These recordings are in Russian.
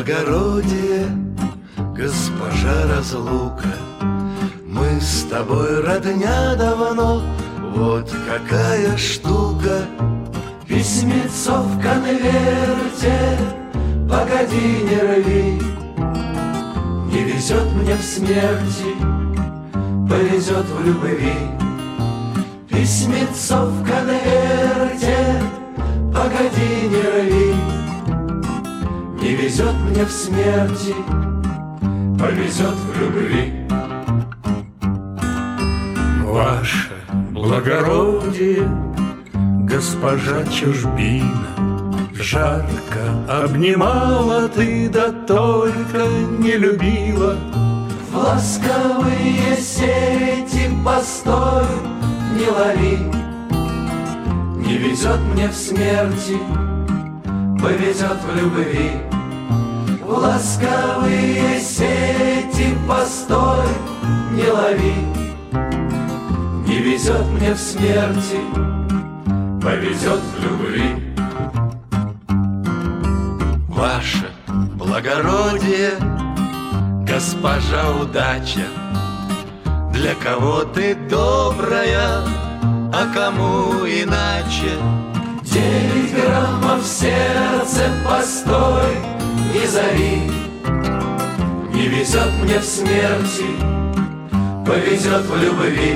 благородие, госпожа разлука. Мы с тобой родня давно, вот какая штука. Письмецо в конверте, погоди, не рви. Не везет мне в смерти, повезет в любви. Письмецо в конверте, погоди, не рви. Не везет мне в смерти, повезет в любви. Ваше благородие, госпожа чужбина, жарко обнимала ты, да только не любила. В ласковые сети постой, не лови. Не везет мне в смерти, повезет в любви. В ласковые сети постой, не лови. Не везет мне в смерти, повезет в любви. Ваше благородие, госпожа удача, для кого ты добрая, а кому иначе. 9 граммов в сердце, постой, не зови. Не везет мне в смерти, повезет в любви.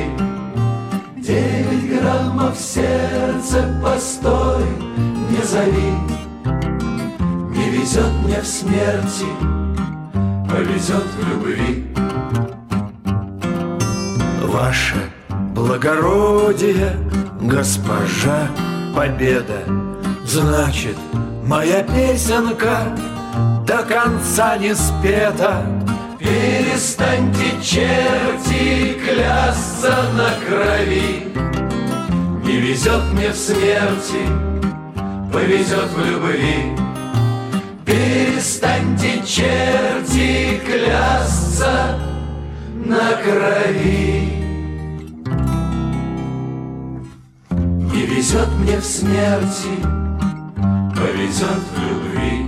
9 граммов в сердце, постой, не зови. Не везет мне в смерти, повезет в любви. Ваше благородие, госпожа победа, значит, моя песенка до конца не спета. Перестаньте, черти, клясться на крови. Не везет мне в смерти, повезет в любви. Перестаньте, черти, клясться на крови. Не везет мне в смерти, повезет в любви.